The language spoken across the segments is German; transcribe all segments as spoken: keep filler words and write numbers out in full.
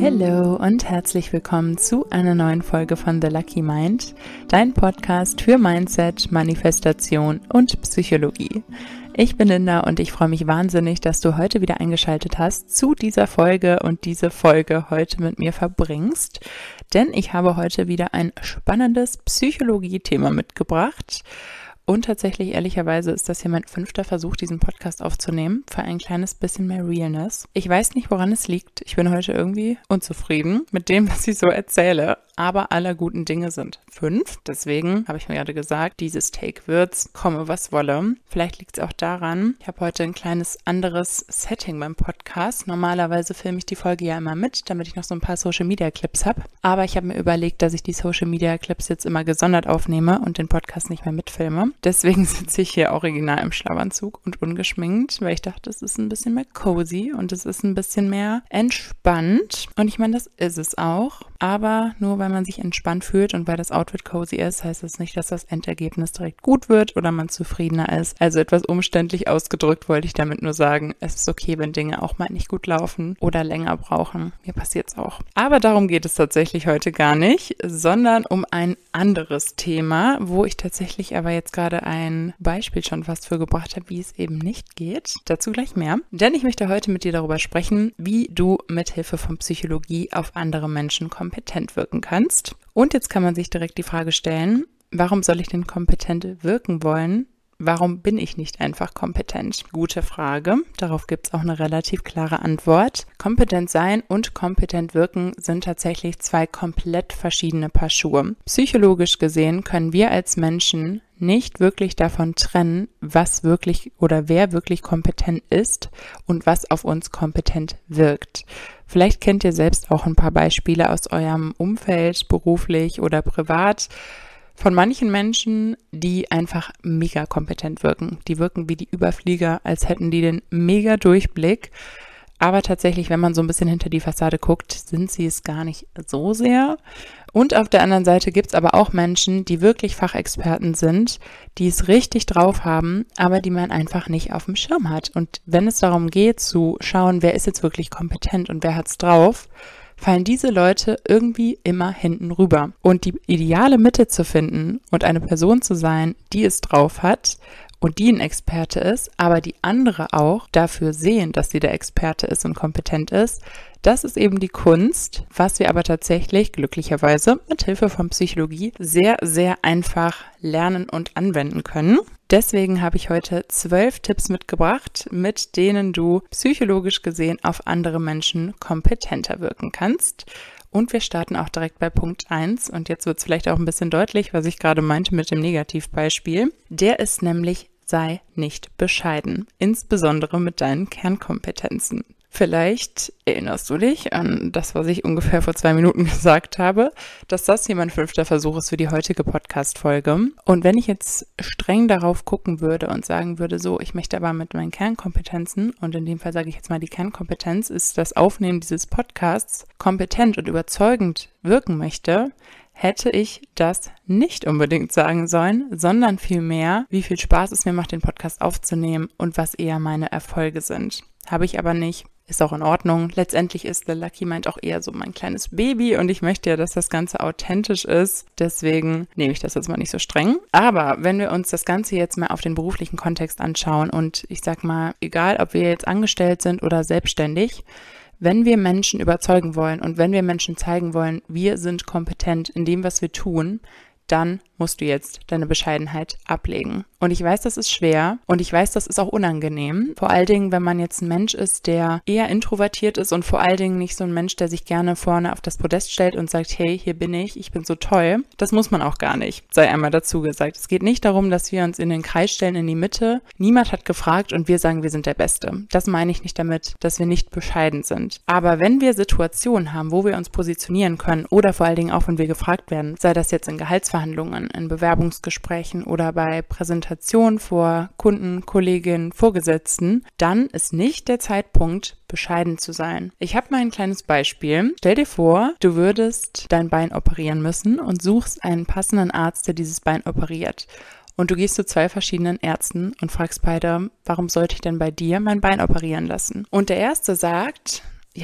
Hallo und herzlich willkommen zu einer neuen Folge von The Lucky Mind, dein Podcast für Mindset, Manifestation und Psychologie. Ich bin Linda und ich freue mich wahnsinnig, dass du heute wieder eingeschaltet hast zu dieser Folge und diese Folge heute mit mir verbringst, denn ich habe heute wieder ein spannendes Psychologie-Thema mitgebracht. Und tatsächlich, ehrlicherweise, ist das hier mein fünfter Versuch, diesen Podcast aufzunehmen, für ein kleines bisschen mehr Realness. Ich weiß nicht, woran es liegt. Ich bin heute irgendwie unzufrieden mit dem, was ich so erzähle. Aber aller guten Dinge sind fünf. Deswegen habe ich mir gerade gesagt, dieses Take wird's, komme was wolle. Vielleicht liegt es auch daran, ich habe heute ein kleines anderes Setting beim Podcast. Normalerweise filme ich die Folge ja immer mit, damit ich noch so ein paar Social-Media-Clips habe. Aber ich habe mir überlegt, dass ich die Social-Media-Clips jetzt immer gesondert aufnehme und den Podcast nicht mehr mitfilme. Deswegen sitze ich hier original im Schlafanzug und ungeschminkt, weil ich dachte, es ist ein bisschen mehr cozy und es ist ein bisschen mehr entspannt. Und ich meine, das ist es auch. Aber nur weil man sich entspannt fühlt und weil das Outfit cozy ist, heißt das nicht, dass das Endergebnis direkt gut wird oder man zufriedener ist. Also etwas umständlich ausgedrückt wollte ich damit nur sagen, es ist okay, wenn Dinge auch mal nicht gut laufen oder länger brauchen. Mir passiert's auch. Aber darum geht es tatsächlich heute gar nicht, sondern um ein anderes Thema, wo ich tatsächlich aber jetzt gerade ein Beispiel schon fast für gebracht habe, wie es eben nicht geht. Dazu gleich mehr. Denn ich möchte heute mit dir darüber sprechen, wie du mit Hilfe von Psychologie auf andere Menschen kompetent wirken kannst. Und jetzt kann man sich direkt die Frage stellen, warum soll ich denn kompetent wirken wollen? Warum bin ich nicht einfach kompetent? Gute Frage. Darauf gibt es auch eine relativ klare Antwort. Kompetent sein und kompetent wirken sind tatsächlich zwei komplett verschiedene Paar Schuhe. Psychologisch gesehen können wir als Menschen nicht wirklich davon trennen, was wirklich oder wer wirklich kompetent ist und was auf uns kompetent wirkt. Vielleicht kennt ihr selbst auch ein paar Beispiele aus eurem Umfeld, beruflich oder privat, von manchen Menschen, die einfach mega kompetent wirken. Die wirken wie die Überflieger, als hätten die den mega Durchblick. Aber tatsächlich, wenn man so ein bisschen hinter die Fassade guckt, sind sie es gar nicht so sehr. Und auf der anderen Seite gibt es aber auch Menschen, die wirklich Fachexperten sind, die es richtig drauf haben, aber die man einfach nicht auf dem Schirm hat. Und wenn es darum geht, zu schauen, wer ist jetzt wirklich kompetent und wer hat's drauf, fallen diese Leute irgendwie immer hinten rüber. Und die ideale Mitte zu finden und eine Person zu sein, die es drauf hat und die ein Experte ist, aber die andere auch dafür sehen, dass sie der Experte ist und kompetent ist, das ist eben die Kunst, was wir aber tatsächlich glücklicherweise mit Hilfe von Psychologie sehr, sehr einfach lernen und anwenden können. Deswegen habe ich heute zwölf Tipps mitgebracht, mit denen du psychologisch gesehen auf andere Menschen kompetenter wirken kannst. Und wir starten auch direkt bei Punkt eins. Und jetzt wird es vielleicht auch ein bisschen deutlich, was ich gerade meinte mit dem Negativbeispiel. Der ist nämlich, sei nicht bescheiden, insbesondere mit deinen Kernkompetenzen. Vielleicht erinnerst du dich an das, was ich ungefähr vor zwei Minuten gesagt habe, dass das hier mein fünfter Versuch ist für die heutige Podcast-Folge. Und wenn ich jetzt streng darauf gucken würde und sagen würde, so, ich möchte aber mit meinen Kernkompetenzen, und in dem Fall sage ich jetzt mal, die Kernkompetenz ist das Aufnehmen dieses Podcasts, kompetent und überzeugend wirken möchte, hätte ich das nicht unbedingt sagen sollen, sondern vielmehr, wie viel Spaß es mir macht, den Podcast aufzunehmen und was eher meine Erfolge sind. Habe ich aber nicht. Ist auch in Ordnung. Letztendlich ist The Lucky Mind auch eher so mein kleines Baby und ich möchte ja, dass das Ganze authentisch ist. Deswegen nehme ich das jetzt mal nicht so streng. Aber wenn wir uns das Ganze jetzt mal auf den beruflichen Kontext anschauen und ich sag mal, egal ob wir jetzt angestellt sind oder selbstständig, wenn wir Menschen überzeugen wollen und wenn wir Menschen zeigen wollen, wir sind kompetent in dem, was wir tun, dann musst du jetzt deine Bescheidenheit ablegen. Und ich weiß, das ist schwer und ich weiß, das ist auch unangenehm. Vor allen Dingen, wenn man jetzt ein Mensch ist, der eher introvertiert ist und vor allen Dingen nicht so ein Mensch, der sich gerne vorne auf das Podest stellt und sagt, hey, hier bin ich, ich bin so toll. Das muss man auch gar nicht, sei einmal dazu gesagt. Es geht nicht darum, dass wir uns in den Kreis stellen, in die Mitte. Niemand hat gefragt und wir sagen, wir sind der Beste. Das meine ich nicht damit, dass wir nicht bescheiden sind. Aber wenn wir Situationen haben, wo wir uns positionieren können oder vor allen Dingen auch, wenn wir gefragt werden, sei das jetzt in Gehaltsverhandlungen, in Bewerbungsgesprächen oder bei Präsentationen vor Kunden, Kolleginnen, Vorgesetzten, dann ist nicht der Zeitpunkt, bescheiden zu sein. Ich habe mal ein kleines Beispiel. Stell dir vor, du würdest dein Bein operieren müssen und suchst einen passenden Arzt, der dieses Bein operiert. Und du gehst zu zwei verschiedenen Ärzten und fragst beide, warum sollte ich denn bei dir mein Bein operieren lassen? Und der erste sagt, ja,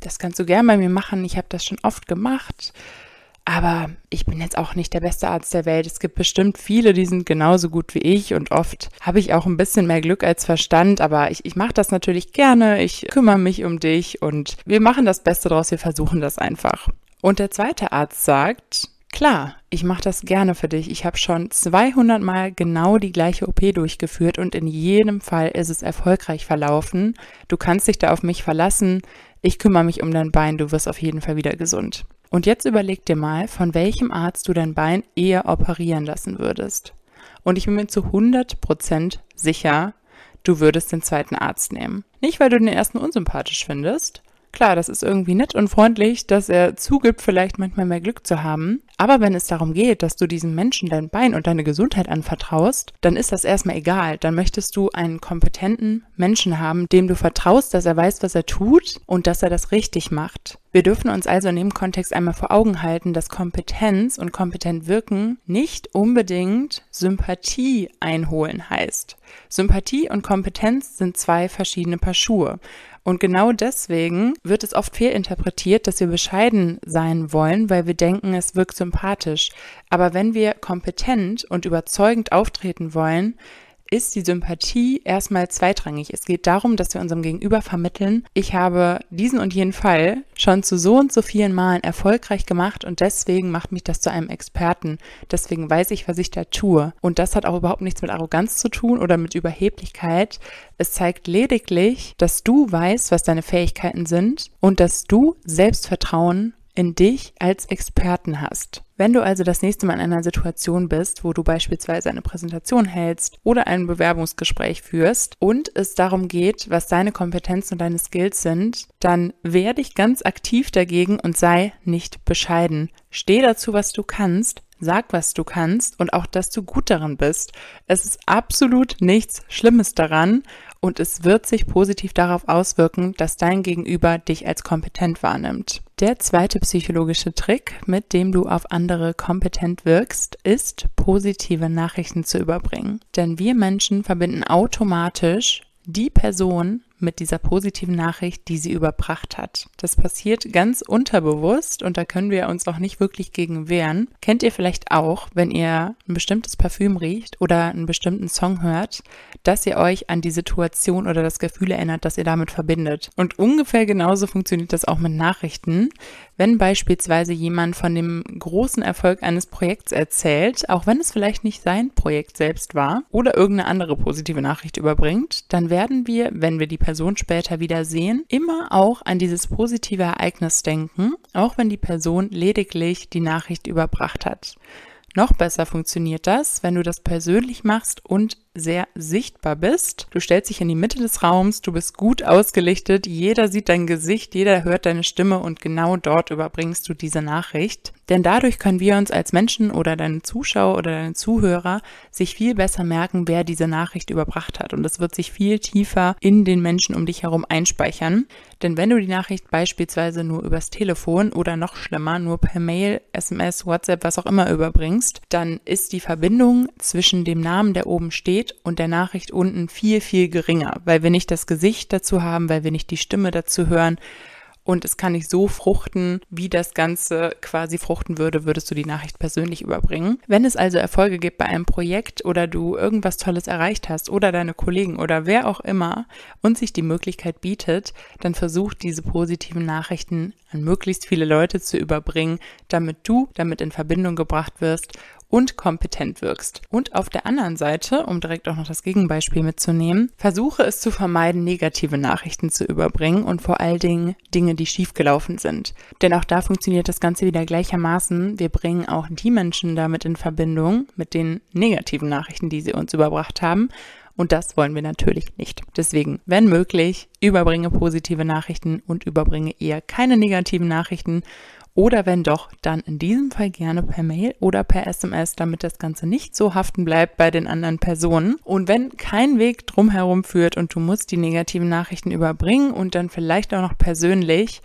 das kannst du gern bei mir machen, ich habe das schon oft gemacht, aber ich bin jetzt auch nicht der beste Arzt der Welt. Es gibt bestimmt viele, die sind genauso gut wie ich und oft habe ich auch ein bisschen mehr Glück als Verstand, aber ich, ich mache das natürlich gerne, ich kümmere mich um dich und wir machen das Beste draus, wir versuchen das einfach. Und der zweite Arzt sagt, klar, ich mache das gerne für dich. Ich habe schon zweihundert Mal genau die gleiche O P durchgeführt und in jedem Fall ist es erfolgreich verlaufen. Du kannst dich da auf mich verlassen. Ich kümmere mich um dein Bein, du wirst auf jeden Fall wieder gesund. Und jetzt überleg dir mal, von welchem Arzt du dein Bein eher operieren lassen würdest. Und ich bin mir zu hundert Prozent sicher, du würdest den zweiten Arzt nehmen. Nicht, weil du den ersten unsympathisch findest. Klar, das ist irgendwie nett und freundlich, dass er zugibt, vielleicht manchmal mehr Glück zu haben. Aber wenn es darum geht, dass du diesem Menschen dein Bein und deine Gesundheit anvertraust, dann ist das erstmal egal. Dann möchtest du einen kompetenten Menschen haben, dem du vertraust, dass er weiß, was er tut und dass er das richtig macht. Wir dürfen uns also in dem Kontext einmal vor Augen halten, dass Kompetenz und kompetent wirken nicht unbedingt Sympathie einholen heißt. Sympathie und Kompetenz sind zwei verschiedene Paar Schuhe. Und genau deswegen wird es oft fehlinterpretiert, dass wir bescheiden sein wollen, weil wir denken, es wirkt sympathisch. Aber wenn wir kompetent und überzeugend auftreten wollen, ist die Sympathie erstmal zweitrangig. Es geht darum, dass wir unserem Gegenüber vermitteln, ich habe diesen und jenen Fall schon zu so und so vielen Malen erfolgreich gemacht und deswegen macht mich das zu einem Experten. Deswegen weiß ich, was ich da tue. Und das hat auch überhaupt nichts mit Arroganz zu tun oder mit Überheblichkeit. Es zeigt lediglich, dass du weißt, was deine Fähigkeiten sind und dass du Selbstvertrauen in dich als Experten hast. Wenn du also das nächste Mal in einer Situation bist, wo du beispielsweise eine Präsentation hältst oder ein Bewerbungsgespräch führst und es darum geht, was deine Kompetenzen und deine Skills sind, dann wehr dich ganz aktiv dagegen und sei nicht bescheiden. Steh dazu, was du kannst, sag, was du kannst und auch, dass du gut daran bist. Es ist absolut nichts Schlimmes daran und es wird sich positiv darauf auswirken, dass dein Gegenüber dich als kompetent wahrnimmt. Der zweite psychologische Trick, mit dem du auf andere kompetent wirkst, ist, positive Nachrichten zu überbringen. Denn wir Menschen verbinden automatisch die Person mit dieser positiven Nachricht, die sie überbracht hat. Das passiert ganz unterbewusst und da können wir uns auch nicht wirklich gegen wehren. Kennt ihr vielleicht auch, wenn ihr ein bestimmtes Parfüm riecht oder einen bestimmten Song hört, dass ihr euch an die Situation oder das Gefühl erinnert, das ihr damit verbindet. Und ungefähr genauso funktioniert das auch mit Nachrichten. Wenn beispielsweise jemand von dem großen Erfolg eines Projekts erzählt, auch wenn es vielleicht nicht sein Projekt selbst war oder irgendeine andere positive Nachricht überbringt, dann werden wir, wenn wir die Person später wieder sehen, immer auch an dieses positive Ereignis denken, auch wenn die Person lediglich die Nachricht überbracht hat. Noch besser funktioniert das, wenn du das persönlich machst und sehr sichtbar bist. Du stellst dich in die Mitte des Raums, du bist gut ausgelichtet, jeder sieht dein Gesicht, jeder hört deine Stimme und genau dort überbringst du diese Nachricht. Denn dadurch können wir uns als Menschen oder deine Zuschauer oder deine Zuhörer sich viel besser merken, wer diese Nachricht überbracht hat. Und es wird sich viel tiefer in den Menschen um dich herum einspeichern. Denn wenn du die Nachricht beispielsweise nur übers Telefon oder noch schlimmer, nur per Mail, S M S, WhatsApp, was auch immer überbringst, dann ist die Verbindung zwischen dem Namen, der oben steht, und der Nachricht unten viel, viel geringer, weil wir nicht das Gesicht dazu haben, weil wir nicht die Stimme dazu hören. Und es kann nicht so fruchten, wie das Ganze quasi fruchten würde, würdest du die Nachricht persönlich überbringen. Wenn es also Erfolge gibt bei einem Projekt oder du irgendwas Tolles erreicht hast oder deine Kollegen oder wer auch immer und sich die Möglichkeit bietet, dann versuch diese positiven Nachrichten an möglichst viele Leute zu überbringen, damit du damit in Verbindung gebracht wirst und kompetent wirkst. Und auf der anderen Seite, um direkt auch noch das Gegenbeispiel mitzunehmen, versuche es zu vermeiden, negative Nachrichten zu überbringen und vor allen Dingen Dinge, die schiefgelaufen sind. Denn auch da funktioniert das Ganze wieder gleichermaßen. Wir bringen auch die Menschen damit in Verbindung mit den negativen Nachrichten, die sie uns überbracht haben. Und das wollen wir natürlich nicht. Deswegen, wenn möglich, überbringe positive Nachrichten und überbringe eher keine negativen Nachrichten. Oder wenn doch, dann in diesem Fall gerne per Mail oder per S M S, damit das Ganze nicht so haften bleibt bei den anderen Personen. Und wenn kein Weg drumherum führt und du musst die negativen Nachrichten überbringen und dann vielleicht auch noch persönlich,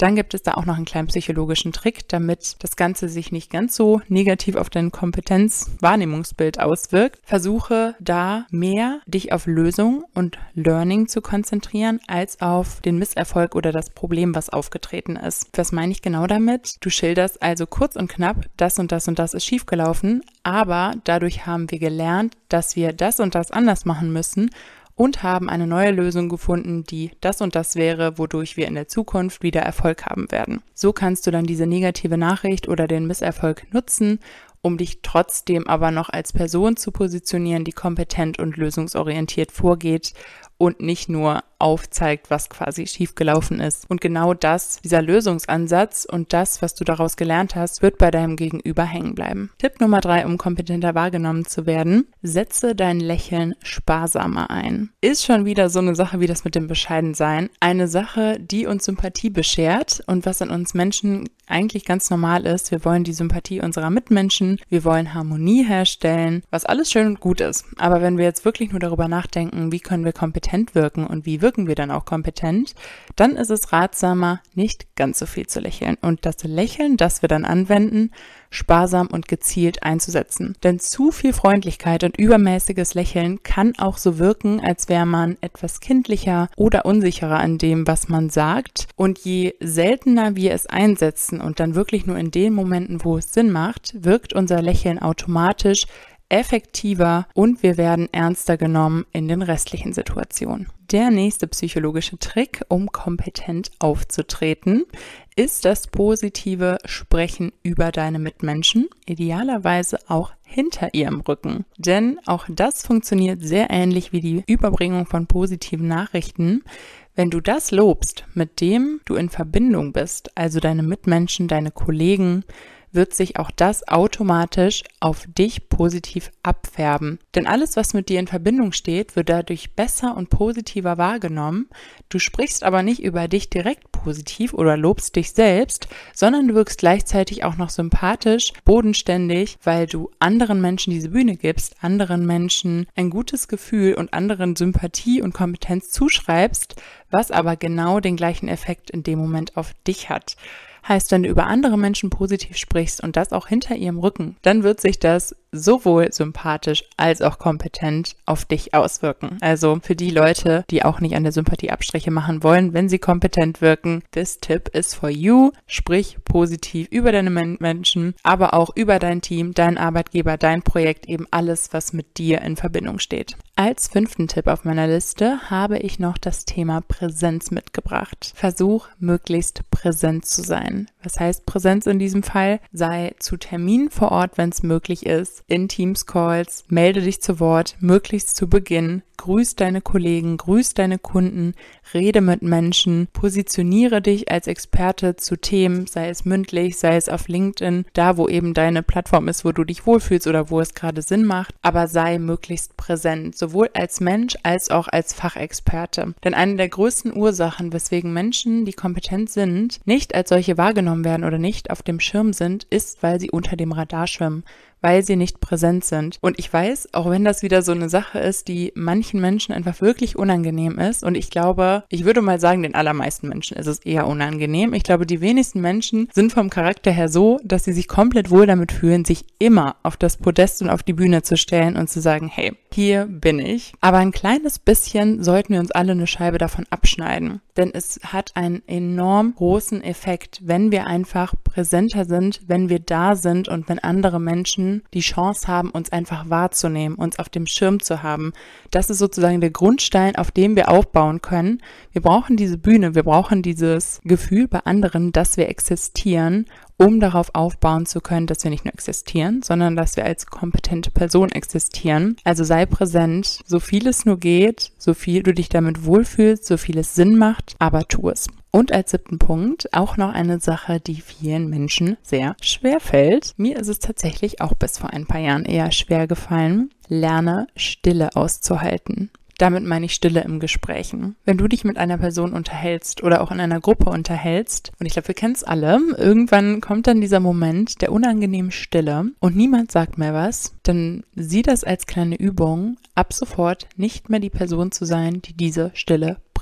Dann gibt es da auch noch einen kleinen psychologischen Trick, damit das Ganze sich nicht ganz so negativ auf dein Kompetenz-Wahrnehmungsbild auswirkt. Versuche da mehr dich auf Lösung und Learning zu konzentrieren, als auf den Misserfolg oder das Problem, was aufgetreten ist. Was meine ich genau damit? Du schilderst also kurz und knapp, das und das und das ist schiefgelaufen, aber dadurch haben wir gelernt, dass wir das und das anders machen müssen und haben eine neue Lösung gefunden, die das und das wäre, wodurch wir in der Zukunft wieder Erfolg haben werden. So kannst du dann diese negative Nachricht oder den Misserfolg nutzen, um dich trotzdem aber noch als Person zu positionieren, die kompetent und lösungsorientiert vorgeht und nicht nur aufzeigt, was quasi schiefgelaufen ist. Und genau das, dieser Lösungsansatz und das, was du daraus gelernt hast, wird bei deinem Gegenüber hängen bleiben. Tipp Nummer drei, um kompetenter wahrgenommen zu werden: Setze dein Lächeln sparsamer ein. Ist schon wieder so eine Sache wie das mit dem Bescheidensein. Eine Sache, die uns Sympathie beschert und was an uns Menschen eigentlich ganz normal ist. Wir wollen die Sympathie unserer Mitmenschen, wir wollen Harmonie herstellen, was alles schön und gut ist. Aber wenn wir jetzt wirklich nur darüber nachdenken, wie können wir kompetent wirken und wie wirken wir dann auch kompetent, dann ist es ratsamer, nicht ganz so viel zu lächeln und das Lächeln, das wir dann anwenden, sparsam und gezielt einzusetzen. Denn zu viel Freundlichkeit und übermäßiges Lächeln kann auch so wirken, als wäre man etwas kindlicher oder unsicherer an dem, was man sagt. Und je seltener wir es einsetzen und dann wirklich nur in den Momenten, wo es Sinn macht, wirkt unser Lächeln automatisch effektiver und wir werden ernster genommen in den restlichen Situationen. Der nächste psychologische Trick, um kompetent aufzutreten, ist das positive Sprechen über deine Mitmenschen, idealerweise auch hinter ihrem Rücken. Denn auch das funktioniert sehr ähnlich wie die Überbringung von positiven Nachrichten. Wenn du das lobst, mit dem du in Verbindung bist, also deine Mitmenschen, deine Kollegen, wird sich auch das automatisch auf dich positiv abfärben. Denn alles, was mit dir in Verbindung steht, wird dadurch besser und positiver wahrgenommen. Du sprichst aber nicht über dich direkt positiv oder lobst dich selbst, sondern du wirkst gleichzeitig auch noch sympathisch, bodenständig, weil du anderen Menschen diese Bühne gibst, anderen Menschen ein gutes Gefühl und anderen Sympathie und Kompetenz zuschreibst, was aber genau den gleichen Effekt in dem Moment auf dich hat. Heißt, wenn du über andere Menschen positiv sprichst und das auch hinter ihrem Rücken, dann wird sich das sowohl sympathisch als auch kompetent auf dich auswirken. Also für die Leute, die auch nicht an der Sympathie Abstriche machen wollen, wenn sie kompetent wirken, this tip is for you. Sprich positiv über deine Menschen, aber auch über dein Team, deinen Arbeitgeber, dein Projekt, eben alles, was mit dir in Verbindung steht. Als fünften Tipp auf meiner Liste habe ich noch das Thema Präsenz mitgebracht. Versuch, möglichst präsent zu sein. Was heißt Präsenz in diesem Fall? Sei zu Terminen vor Ort, wenn es möglich ist, in Teams-Calls, melde dich zu Wort, möglichst zu Beginn, grüß deine Kollegen, grüß deine Kunden, rede mit Menschen, positioniere dich als Experte zu Themen, sei es mündlich, sei es auf LinkedIn, da wo eben deine Plattform ist, wo du dich wohlfühlst oder wo es gerade Sinn macht, aber sei möglichst präsent, sowohl als Mensch als auch als Fachexperte. Denn eine der größten Ursachen, weswegen Menschen, die kompetent sind, nicht als solche wahrgenommen werden oder nicht auf dem Schirm sind, ist, weil sie unter dem Radar schwimmen, weil sie nicht präsent sind. Und ich weiß, auch wenn das wieder so eine Sache ist, die manchen Menschen einfach wirklich unangenehm ist, und ich glaube, ich würde mal sagen, den allermeisten Menschen ist es eher unangenehm. Ich glaube, die wenigsten Menschen sind vom Charakter her so, dass sie sich komplett wohl damit fühlen, sich immer auf das Podest und auf die Bühne zu stellen und zu sagen, hey, hier bin ich. Aber ein kleines bisschen sollten wir uns alle eine Scheibe davon abschneiden. Denn es hat einen enorm großen Effekt, wenn wir einfach präsenter sind, wenn wir da sind und wenn andere Menschen die Chance haben, uns einfach wahrzunehmen, uns auf dem Schirm zu haben. Das ist sozusagen der Grundstein, auf dem wir aufbauen können. Wir brauchen diese Bühne, wir brauchen dieses Gefühl bei anderen, dass wir existieren, um darauf aufbauen zu können, dass wir nicht nur existieren, sondern dass wir als kompetente Person existieren. Also sei präsent, so viel es nur geht, so viel du dich damit wohlfühlst, so viel es Sinn macht, aber tu es. Und als siebten Punkt auch noch eine Sache, die vielen Menschen sehr schwer fällt. Mir ist es tatsächlich auch bis vor ein paar Jahren eher schwer gefallen. Lerne Stille auszuhalten. Damit meine ich Stille im Gesprächen. Wenn du dich mit einer Person unterhältst oder auch in einer Gruppe unterhältst, und ich glaube, wir kennen es alle, irgendwann kommt dann dieser Moment der unangenehmen Stille und niemand sagt mehr was, dann sieh das als kleine Übung, ab sofort nicht mehr die Person zu sein, die diese Stille bricht.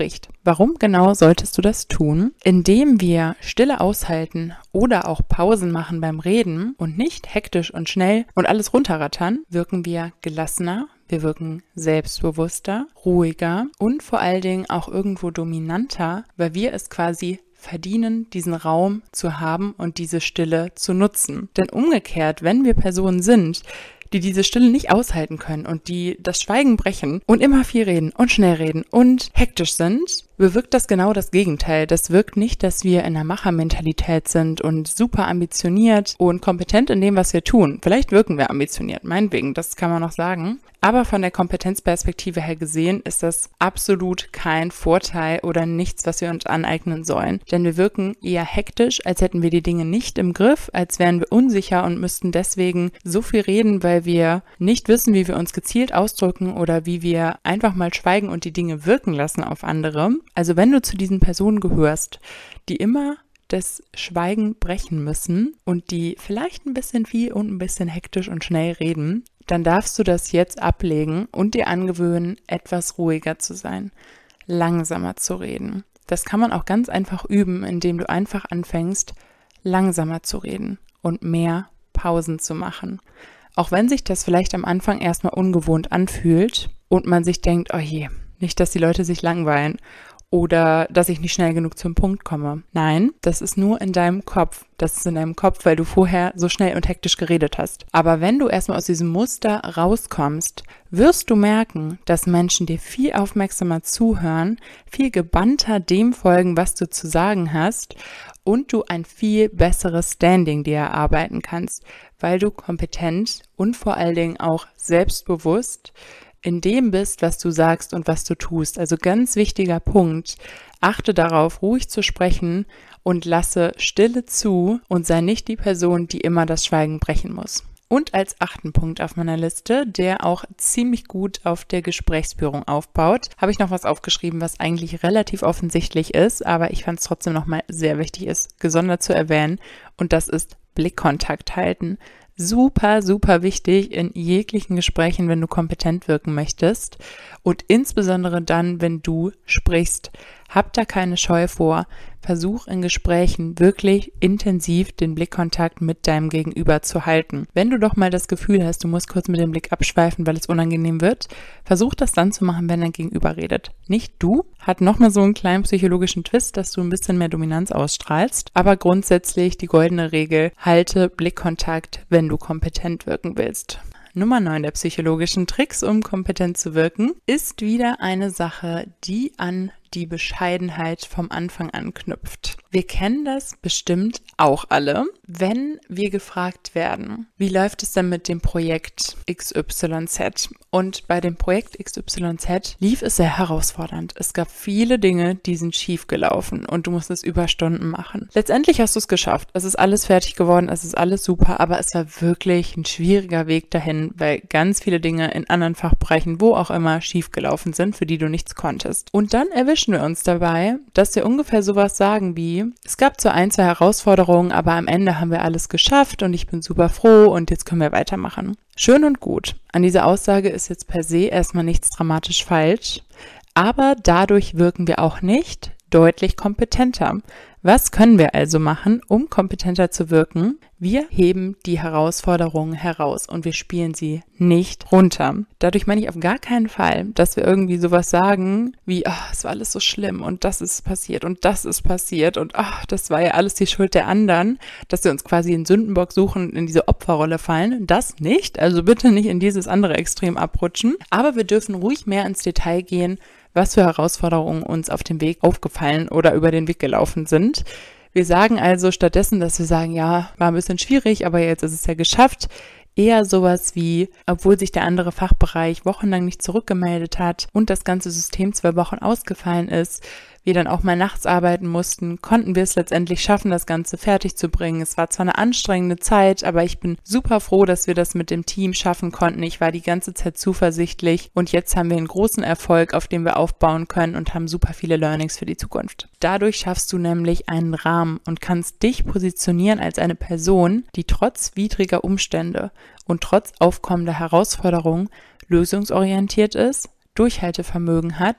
spricht. Warum genau solltest du das tun? Indem wir Stille aushalten oder auch Pausen machen beim Reden und nicht hektisch und schnell und alles runterrattern, wirken wir gelassener, wir wirken selbstbewusster, ruhiger und vor allen Dingen auch irgendwo dominanter, weil wir es quasi verdienen, diesen Raum zu haben und diese Stille zu nutzen. Denn umgekehrt, wenn wir Personen sind, die diese Stille nicht aushalten können und die das Schweigen brechen und immer viel reden und schnell reden und hektisch sind, bewirkt das genau das Gegenteil. Das wirkt nicht, dass wir in einer Machermentalität sind und super ambitioniert und kompetent in dem, was wir tun. Vielleicht wirken wir ambitioniert, meinetwegen, das kann man noch sagen. Aber von der Kompetenzperspektive her gesehen ist das absolut kein Vorteil oder nichts, was wir uns aneignen sollen. Denn wir wirken eher hektisch, als hätten wir die Dinge nicht im Griff, als wären wir unsicher und müssten deswegen so viel reden, weil wir nicht wissen, wie wir uns gezielt ausdrücken oder wie wir einfach mal schweigen und die Dinge wirken lassen auf andere. Also wenn du zu diesen Personen gehörst, die immer das Schweigen brechen müssen und die vielleicht ein bisschen viel und ein bisschen hektisch und schnell reden, dann darfst du das jetzt ablegen und dir angewöhnen, etwas ruhiger zu sein, langsamer zu reden. Das kann man auch ganz einfach üben, indem du einfach anfängst, langsamer zu reden und mehr Pausen zu machen. Auch wenn sich das vielleicht am Anfang erstmal ungewohnt anfühlt und man sich denkt, oh je, nicht, dass die Leute sich langweilen oder dass ich nicht schnell genug zum Punkt komme. Nein, das ist nur in deinem Kopf. Das ist in deinem Kopf, weil du vorher so schnell und hektisch geredet hast. Aber wenn du erstmal aus diesem Muster rauskommst, wirst du merken, dass Menschen dir viel aufmerksamer zuhören, viel gebannter dem folgen, was du zu sagen hast und du ein viel besseres Standing dir erarbeiten kannst, weil du kompetent und vor allen Dingen auch selbstbewusst in dem bist, was du sagst und was du tust. Also ganz wichtiger Punkt, achte darauf, ruhig zu sprechen und lasse Stille zu und sei nicht die Person, die immer das Schweigen brechen muss. Und als achten Punkt auf meiner Liste, der auch ziemlich gut auf der Gesprächsführung aufbaut, habe ich noch was aufgeschrieben, was eigentlich relativ offensichtlich ist, aber ich fand es trotzdem nochmal sehr wichtig ist, gesondert zu erwähnen, und das ist Blickkontakt halten. Super, super wichtig in jeglichen Gesprächen, wenn du kompetent wirken möchtest und insbesondere dann, wenn du sprichst. Hab da keine Scheu vor. Versuch in Gesprächen wirklich intensiv den Blickkontakt mit deinem Gegenüber zu halten. Wenn du doch mal das Gefühl hast, du musst kurz mit dem Blick abschweifen, weil es unangenehm wird, versuch das dann zu machen, wenn dein Gegenüber redet. Nicht du, hat nochmal so einen kleinen psychologischen Twist, dass du ein bisschen mehr Dominanz ausstrahlst, aber grundsätzlich die goldene Regel, halte Blickkontakt, wenn du kompetent wirken willst. Nummer neun der psychologischen Tricks, um kompetent zu wirken, ist wieder eine Sache, die an die Bescheidenheit vom Anfang an knüpft. Wir kennen das bestimmt auch alle, wenn wir gefragt werden, wie läuft es denn mit dem Projekt X Y Z? Und bei dem Projekt X Y Z lief es sehr herausfordernd. Es gab viele Dinge, die sind schief gelaufen und du musstest Überstunden machen. Letztendlich hast du es geschafft. Es ist alles fertig geworden, es ist alles super, aber es war wirklich ein schwieriger Weg dahin, weil ganz viele Dinge in anderen Fachbereichen, wo auch immer, schief gelaufen sind, für die du nichts konntest. Und dann erwischen wir uns dabei, dass wir ungefähr sowas sagen wie, es gab zwar ein, zwei Herausforderungen, aber am Ende haben wir alles geschafft und ich bin super froh und jetzt können wir weitermachen. Schön und gut. An dieser Aussage ist jetzt per se erstmal nichts dramatisch falsch, aber dadurch wirken wir auch nicht deutlich kompetenter. Was können wir also machen, um kompetenter zu wirken? Wir heben die Herausforderungen heraus und wir spielen sie nicht runter. Dadurch meine ich auf gar keinen Fall, dass wir irgendwie sowas sagen wie, oh, es war alles so schlimm und das ist passiert und das ist passiert und oh, das war ja alles die Schuld der anderen, dass wir uns quasi in Sündenbock suchen und in diese Opferrolle fallen. Das nicht, also bitte nicht in dieses andere Extrem abrutschen. Aber wir dürfen ruhig mehr ins Detail gehen, was für Herausforderungen uns auf dem Weg aufgefallen oder über den Weg gelaufen sind. Wir sagen also stattdessen, dass wir sagen, ja, war ein bisschen schwierig, aber jetzt ist es ja geschafft, eher sowas wie, obwohl sich der andere Fachbereich wochenlang nicht zurückgemeldet hat und das ganze System zwei Wochen ausgefallen ist, wir dann auch mal nachts arbeiten mussten, konnten wir es letztendlich schaffen, das Ganze fertig zu bringen. Es war zwar eine anstrengende Zeit, aber ich bin super froh, dass wir das mit dem Team schaffen konnten. Ich war die ganze Zeit zuversichtlich und jetzt haben wir einen großen Erfolg, auf dem wir aufbauen können und haben super viele Learnings für die Zukunft. Dadurch schaffst du nämlich einen Rahmen und kannst dich positionieren als eine Person, die trotz widriger Umstände und trotz aufkommender Herausforderungen lösungsorientiert ist, Durchhaltevermögen hat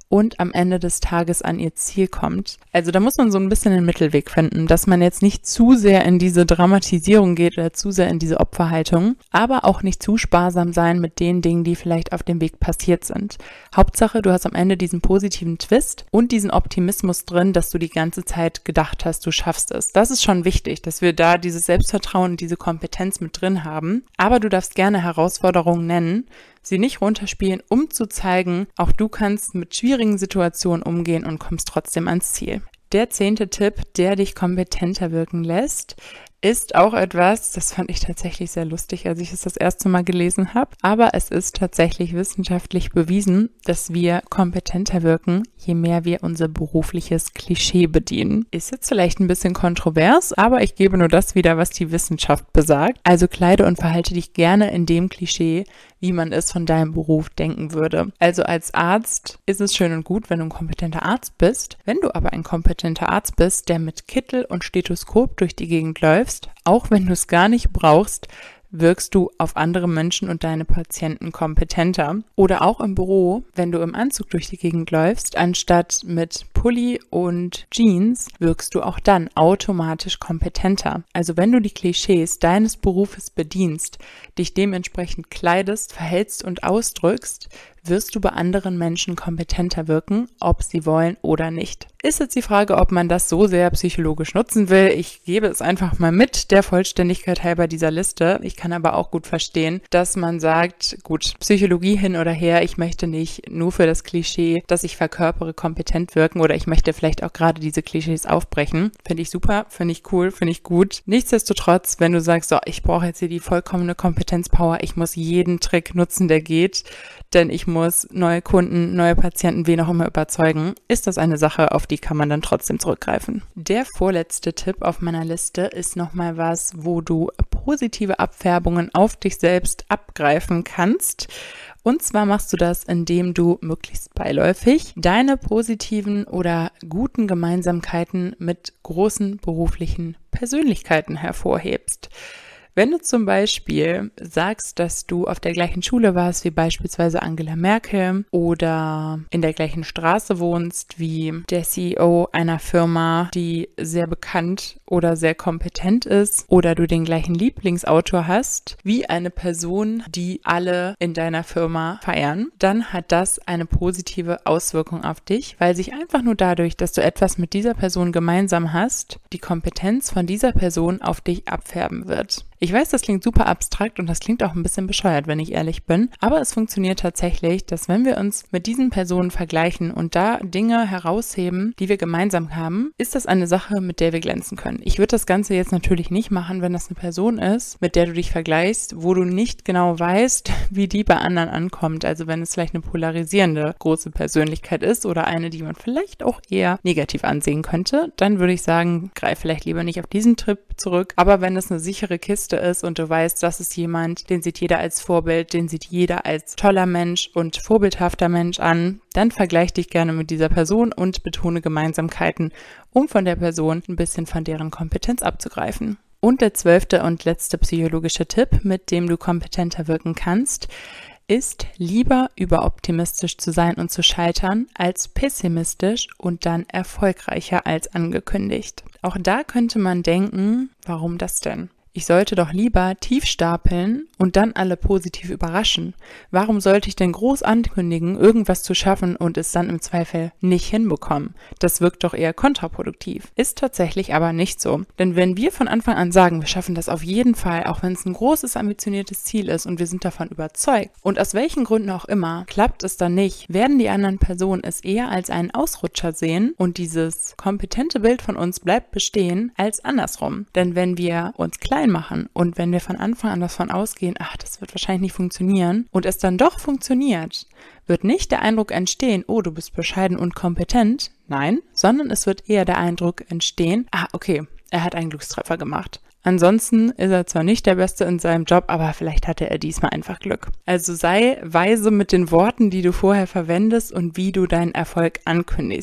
und am Ende des Tages an ihr Ziel kommt. Also da muss man so ein bisschen den Mittelweg finden, dass man jetzt nicht zu sehr in diese Dramatisierung geht oder zu sehr in diese Opferhaltung, aber auch nicht zu sparsam sein mit den Dingen, die vielleicht auf dem Weg passiert sind. Hauptsache, du hast am Ende diesen positiven Twist und diesen Optimismus drin, dass du die ganze Zeit gedacht hast, du schaffst es. Das ist schon wichtig, dass wir da dieses Selbstvertrauen und diese Kompetenz mit drin haben. Aber du darfst gerne Herausforderungen nennen, sie nicht runterspielen, um zu zeigen, auch du kannst mit schwierigen Situationen umgehen und kommst trotzdem ans Ziel. Der zehnte Tipp, der dich kompetenter wirken lässt, ist auch etwas, das fand ich tatsächlich sehr lustig, als ich es das erste Mal gelesen habe, aber es ist tatsächlich wissenschaftlich bewiesen, dass wir kompetenter wirken, je mehr wir unser berufliches Klischee bedienen. Ist jetzt vielleicht ein bisschen kontrovers, aber ich gebe nur das wieder, was die Wissenschaft besagt. Also kleide und verhalte dich gerne in dem Klischee, wie man es von deinem Beruf denken würde. Also als Arzt ist es schön und gut, wenn du ein kompetenter Arzt bist. Wenn du aber ein kompetenter Arzt bist, der mit Kittel und Stethoskop durch die Gegend läuft, auch wenn du es gar nicht brauchst, wirkst du auf andere Menschen und deine Patienten kompetenter. Oder auch im Büro, wenn du im Anzug durch die Gegend läufst, anstatt mit Pulli und Jeans, wirkst du auch dann automatisch kompetenter. Also wenn du die Klischees deines Berufes bedienst, dich dementsprechend kleidest, verhältst und ausdrückst, wirst du bei anderen Menschen kompetenter wirken, ob sie wollen oder nicht. Ist jetzt die Frage, ob man das so sehr psychologisch nutzen will. Ich gebe es einfach mal mit der Vollständigkeit halber dieser Liste. Ich kann aber auch gut verstehen, dass man sagt, gut, Psychologie hin oder her, ich möchte nicht nur für das Klischee, dass ich verkörpere, kompetent wirken oder ich möchte vielleicht auch gerade diese Klischees aufbrechen. Finde ich super, finde ich cool, finde ich gut. Nichtsdestotrotz, wenn du sagst, so, ich brauche jetzt hier die vollkommene Kompetenzpower, ich muss jeden Trick nutzen, der geht, denn ich muss neue Kunden, neue Patienten, wen auch immer überzeugen, ist das eine Sache, auf die kann man dann trotzdem zurückgreifen. Der vorletzte Tipp auf meiner Liste ist nochmal was, wo du positive Abfärbungen auf dich selbst abgreifen kannst. Und zwar machst du das, indem du möglichst beiläufig deine positiven oder guten Gemeinsamkeiten mit großen beruflichen Persönlichkeiten hervorhebst. Wenn du zum Beispiel sagst, dass du auf der gleichen Schule warst wie beispielsweise Angela Merkel oder in der gleichen Straße wohnst wie der C E O einer Firma, die sehr bekannt oder sehr kompetent ist, oder du den gleichen Lieblingsautor hast wie eine Person, die alle in deiner Firma feiern, dann hat das eine positive Auswirkung auf dich, weil sich einfach nur dadurch, dass du etwas mit dieser Person gemeinsam hast, die Kompetenz von dieser Person auf dich abfärben wird. Ich weiß, das klingt super abstrakt und das klingt auch ein bisschen bescheuert, wenn ich ehrlich bin, aber es funktioniert tatsächlich, dass wenn wir uns mit diesen Personen vergleichen und da Dinge herausheben, die wir gemeinsam haben, ist das eine Sache, mit der wir glänzen können. Ich würde das Ganze jetzt natürlich nicht machen, wenn das eine Person ist, mit der du dich vergleichst, wo du nicht genau weißt, wie die bei anderen ankommt. Also wenn es vielleicht eine polarisierende große Persönlichkeit ist oder eine, die man vielleicht auch eher negativ ansehen könnte, dann würde ich sagen, greif vielleicht lieber nicht auf diesen Trip zurück. Aber wenn es eine sichere Kiste ist und du weißt, das ist jemand, den sieht jeder als Vorbild, den sieht jeder als toller Mensch und vorbildhafter Mensch an, dann vergleich dich gerne mit dieser Person und betone Gemeinsamkeiten, um von der Person ein bisschen von deren Kompetenz abzugreifen. Und der zwölfte und letzte psychologische Tipp, mit dem du kompetenter wirken kannst, ist lieber überoptimistisch zu sein und zu scheitern, als pessimistisch und dann erfolgreicher als angekündigt. Auch da könnte man denken, warum das denn? Ich sollte doch lieber tief stapeln und dann alle positiv überraschen. Warum sollte ich denn groß ankündigen, irgendwas zu schaffen und es dann im Zweifel nicht hinbekommen? Das wirkt doch eher kontraproduktiv. Ist tatsächlich aber nicht so. Denn wenn wir von Anfang an sagen, wir schaffen das auf jeden Fall, auch wenn es ein großes, ambitioniertes Ziel ist und wir sind davon überzeugt und aus welchen Gründen auch immer, klappt es dann nicht, werden die anderen Personen es eher als einen Ausrutscher sehen und dieses kompetente Bild von uns bleibt bestehen als andersrum. Denn wenn wir uns klein machen und wenn wir von Anfang an davon ausgehen, ach, das wird wahrscheinlich nicht funktionieren und es dann doch funktioniert, wird nicht der Eindruck entstehen, oh, du bist bescheiden und kompetent, nein, sondern es wird eher der Eindruck entstehen, ah, okay, er hat einen Glückstreffer gemacht. Ansonsten ist er zwar nicht der Beste in seinem Job, aber vielleicht hatte er diesmal einfach Glück. Also sei weise mit den Worten, die du vorher verwendest und wie du deinen Erfolg ankündigst.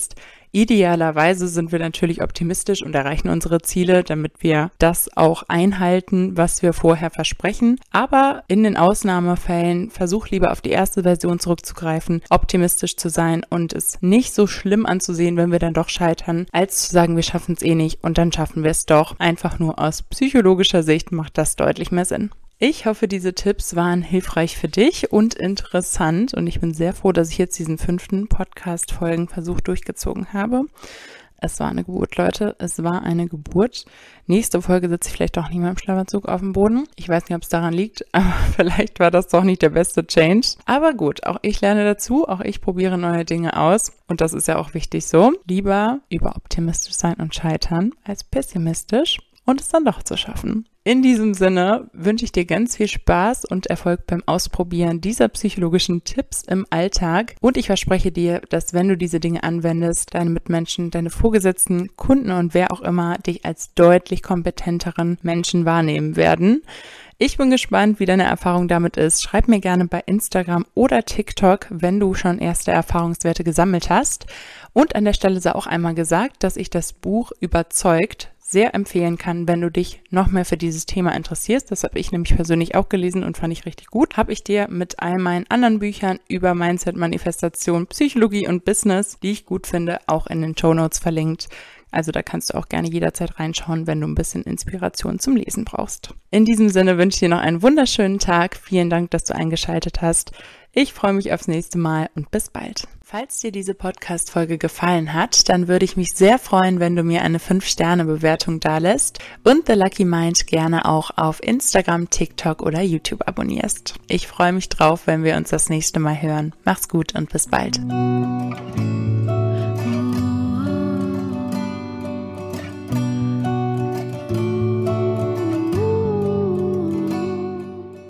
Idealerweise sind wir natürlich optimistisch und erreichen unsere Ziele, damit wir das auch einhalten, was wir vorher versprechen. Aber in den Ausnahmefällen versuch lieber auf die erste Version zurückzugreifen, optimistisch zu sein und es nicht so schlimm anzusehen, wenn wir dann doch scheitern, als zu sagen, wir schaffen es eh nicht und dann schaffen wir es doch. Einfach nur aus psychologischer Sicht macht das deutlich mehr Sinn. Ich hoffe, diese Tipps waren hilfreich für dich und interessant und ich bin sehr froh, dass ich jetzt diesen fünften Podcast-Folgenversuch durchgezogen habe. Es war eine Geburt, Leute. Es war eine Geburt. Nächste Folge sitze ich vielleicht doch nicht mehr im Schlafanzug auf dem Boden. Ich weiß nicht, ob es daran liegt, aber vielleicht war das doch nicht der beste Change. Aber gut, auch ich lerne dazu, auch ich probiere neue Dinge aus. Und das ist ja auch wichtig so. Lieber überoptimistisch sein und scheitern, als pessimistisch und es dann doch zu schaffen. In diesem Sinne wünsche ich dir ganz viel Spaß und Erfolg beim Ausprobieren dieser psychologischen Tipps im Alltag. Und ich verspreche dir, dass wenn du diese Dinge anwendest, deine Mitmenschen, deine Vorgesetzten, Kunden und wer auch immer dich als deutlich kompetenteren Menschen wahrnehmen werden. Ich bin gespannt, wie deine Erfahrung damit ist. Schreib mir gerne bei Instagram oder TikTok, wenn du schon erste Erfahrungswerte gesammelt hast. Und an der Stelle sei auch einmal gesagt, dass ich das Buch Überzeugt sehr empfehlen kann, wenn du dich noch mehr für dieses Thema interessierst. Das habe ich nämlich persönlich auch gelesen und fand ich richtig gut. Habe ich dir mit all meinen anderen Büchern über Mindset, Manifestation, Psychologie und Business, die ich gut finde, auch in den Shownotes verlinkt. Also da kannst du auch gerne jederzeit reinschauen, wenn du ein bisschen Inspiration zum Lesen brauchst. In diesem Sinne wünsche ich dir noch einen wunderschönen Tag. Vielen Dank, dass du eingeschaltet hast. Ich freue mich aufs nächste Mal und bis bald. Falls dir diese Podcast-Folge gefallen hat, dann würde ich mich sehr freuen, wenn du mir eine fünf Sterne Bewertung dalässt und The Lucky Mind gerne auch auf Instagram, TikTok oder YouTube abonnierst. Ich freue mich drauf, wenn wir uns das nächste Mal hören. Mach's gut und bis bald.